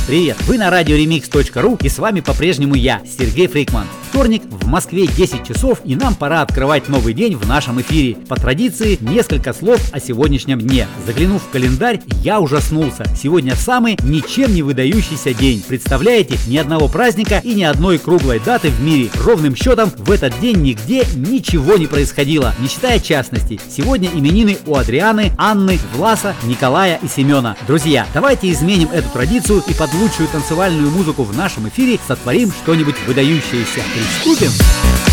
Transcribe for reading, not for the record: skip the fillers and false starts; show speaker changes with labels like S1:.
S1: Привет! Вы на радиоремикс.ру, и с вами по-прежнему я, Сергей Фрикман. Вторник, в Москве 10 часов, и нам пора открывать новый день в нашем эфире. По традиции, несколько слов о сегодняшнем дне. Заглянув в календарь, я ужаснулся. Сегодня самый ничем не выдающийся день. Представляете, ни одного праздника и ни одной круглой даты в мире. Ровным счетом, в этот день нигде ничего не происходило, не считая частностей. Сегодня именины у Адрианы, Анны, Власа, Николая и Семена. Друзья, давайте изменим эту традицию и под лучшую танцевальную музыку в нашем эфире сотворим что-нибудь выдающееся. Приступим!